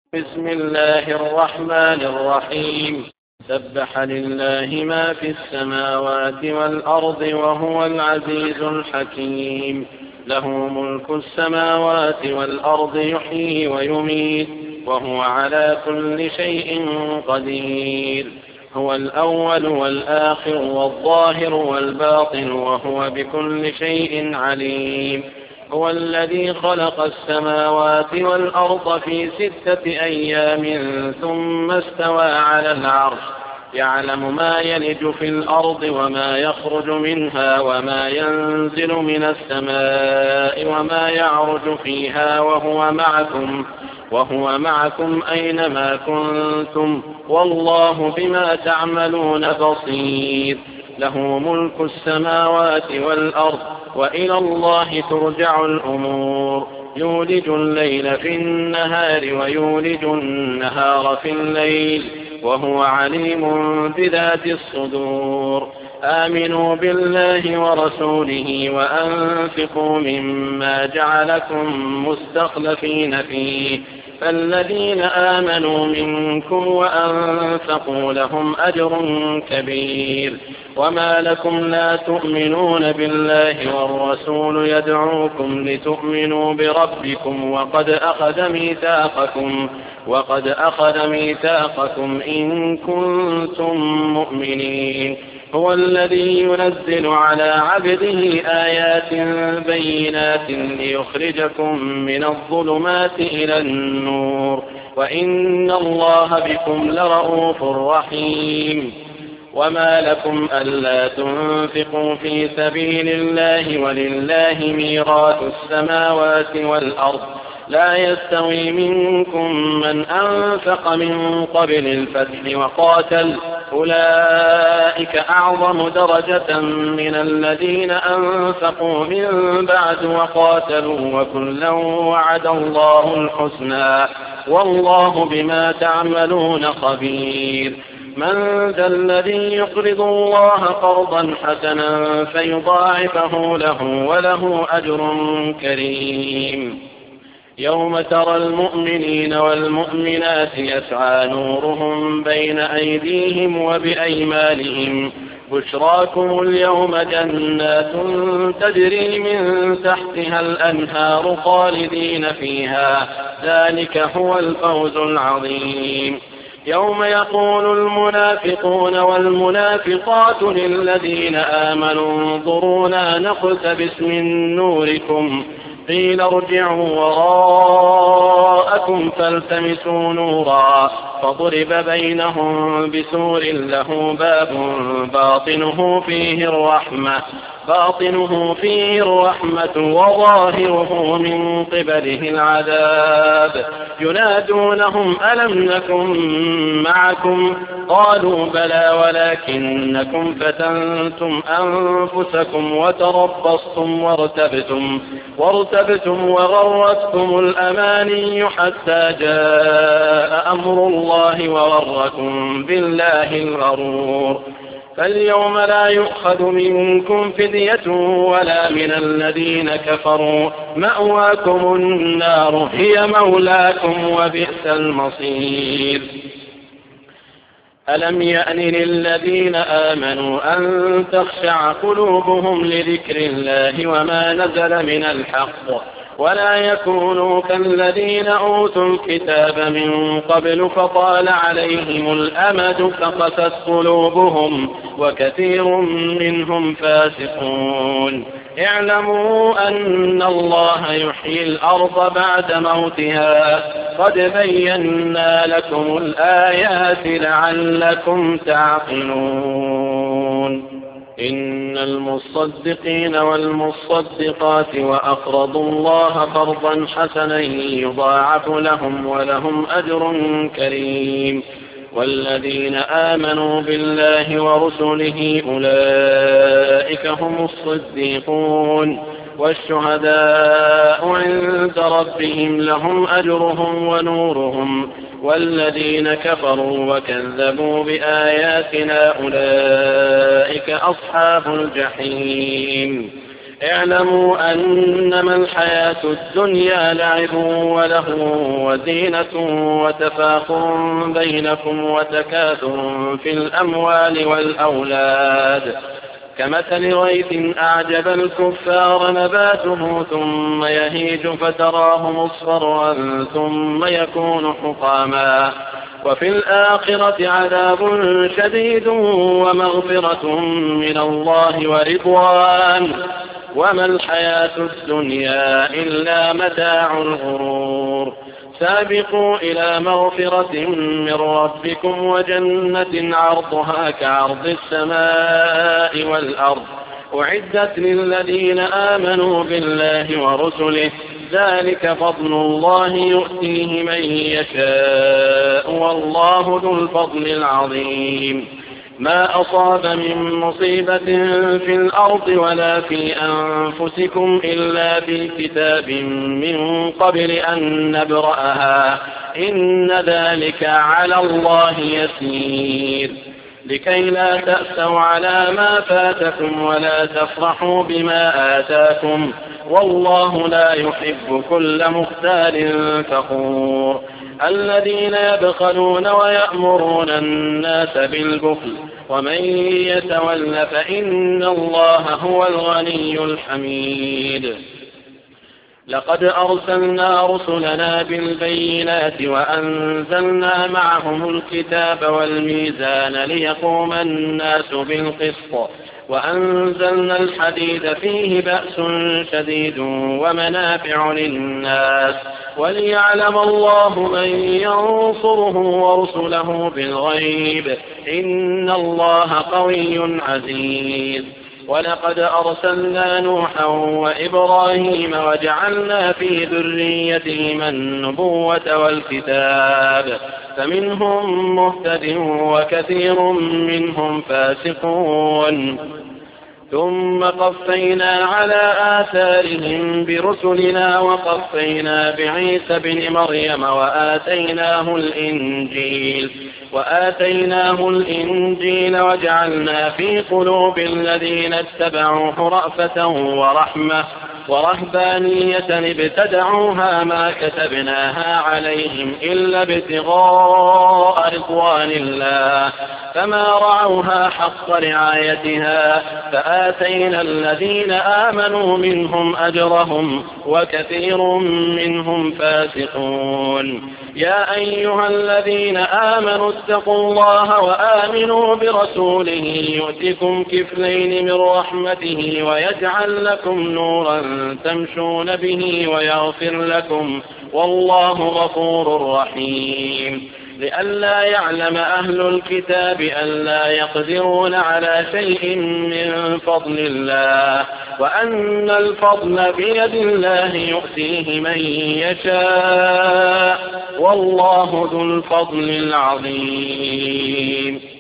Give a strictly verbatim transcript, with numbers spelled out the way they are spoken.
بسم الله الرحمن الرحيم. سبح لله ما في السماوات والأرض وهو العزيز الحكيم. له ملك السماوات والأرض يحيي ويميت وهو على كل شيء قدير. هو الأول والآخر والظاهر والباطن وهو بكل شيء عليم. هو الذي خلق السماوات والأرض في ستة أيام ثم استوى على العرش يعلم ما يلج في الأرض وما يخرج منها وما ينزل من السماء وما يعرج فيها وهو معكم وهو معكم أينما كنتم والله بما تعملون بصير. له ملك السماوات والأرض وإلى الله ترجع الأمور. يولج الليل في النهار ويولج النهار في الليل وهو عليم بذات الصدور. آمنوا بالله ورسوله وأنفقوا مما جعلكم مستخلفين فيه فالذين آمنوا منكم وأنفقوا لهم أجر كبير. وما لكم لا تؤمنون بالله والرسول يدعوكم لتؤمنوا بربكم وقد أخذ ميثاقكم وقد أخذ ميثاقكم إن كنتم مؤمنين. هو الذي ينزل على عبده آيات بينات ليخرجكم من الظلمات إلى النور وإن الله بكم لرؤوف رحيم. وما لكم ألا تنفقوا في سبيل الله ولله ميراث السماوات والأرض لا يستوي منكم من أنفق من قبل الفتح وقاتل أولئك أعظم درجة من الذين أنفقوا من بعد وقاتلوا وكلا وعد الله الحسنى والله بما تعملون خبير. من ذا الذي يقرض الله قرضا حسنا فيضاعفه له وله أجر كريم. يوم ترى المؤمنين والمؤمنات يسعى نورهم بين أيديهم وبأيمانهم بشراكم اليوم جنات تجري من تحتها الأنهار خالدين فيها ذلك هو الفوز العظيم. يوم يقول المنافقون والمنافقات للذين آمنوا انظرونا نقتبس من نوركم قيل ارجعوا وراءكم فالتمسوا نورا فضرب بينهم بسور له باب باطنه فيه الرحمة باطنه فيه الرحمة وظاهره من قبله العذاب. ينادونهم ألم نكن معكم قالوا بلى ولكنكم فتنتم أنفسكم وتربصتم وارتبتم وارتبتم وغرتكم الأماني حتى جاء أمر الله وغركم بالله الغرور. فاليوم لا يؤخذ منكم فدية ولا من الذين كفروا مأواكم النار هي مولاكم وبئس المصير. ألم يأن للذين آمنوا أن تخشع قلوبهم لذكر الله وما نزل من الحق ولا يكونوا كالذين أوتوا الكتاب من قبل فطال عليهم الأمد فقست قلوبهم وكثير منهم فاسقون. اعلموا أن الله يحيي الأرض بعد موتها قد بينا لكم الآيات لعلكم تعقلون. إن المصدقين والمصدقات وأقرضوا الله قرضا حسنا يضاعف لهم ولهم أجر كريم. والذين آمنوا بالله ورسله أولئك هم الصديقون والشهداء عند ربهم لهم أجرهم ونورهم. والذين كفروا وكذبوا بآياتنا أولئك أصحاب الجحيم. اعلموا أنما الحياة الدنيا لعب وله وزينة وتفاخر بينكم وتكاثر في الأموال والأولاد كمثل غيث أعجب الكفار نباته ثم يهيج فتراه مصفرا ثم يكون حطاما وفي الآخرة عذاب شديد ومغفرة من الله ورضوان وما الحياة الدنيا إلا متاع الغرور سابقوا إلى مغفرة من ربكم وجنة عرضها كعرض السماء والأرض أعدت للذين آمنوا بالله ورسله ذلك فضل الله يؤتيه من يشاء والله ذو الفضل العظيم ما أصاب من مصيبة في الأرض ولا في أنفسكم إلا في كتاب من قبل أن نبرأها إن ذلك على الله يسير لكي لا تأسوا على ما فاتكم ولا تفرحوا بما آتاكم والله لا يحب كل مختال فخور الذين يبخلون ويأمرون الناس بالبخل ومن يتول فإن الله هو الغني الحميد لقد أرسلنا رسلنا بالبينات وأنزلنا معهم الكتاب والميزان ليقوم الناس بالقسط وأنزلنا الحديد فيه بأس شديد ومنافع للناس وليعلم الله من ينصره ورسله بالغيب إن الله قوي عزيز ولقد أرسلنا نوحا وإبراهيم وجعلنا في ذريتهما النبوة والكتاب فمنهم مهتد وكثير منهم فاسقون ثم قفينا على آثارهم برسلنا وقفينا بعيسى بن مريم وآتيناه الإنجيل وآتيناه الإنجيل وجعلنا في قلوب الذين اتبعوه رأفة ورحمة ورهبانية ابتدعوها ما كتبناها عليهم إلا ابتغاء رضوان الله فما رعوها حق رعايتها فآتينا الذين آمنوا منهم أجرهم وكثير منهم فاسقون يا أيها الذين آمنوا اتقوا الله وآمنوا برسوله يؤتكم كفلين من رحمته ويجعل لكم نورا تمشون به ويغفر لكم والله غفور رحيم لئلا يعلم أهل الكتاب ألا يقدرون على شيء من فضل الله وأن الفضل بيد الله يؤتيه من يشاء والله ذو الفضل العظيم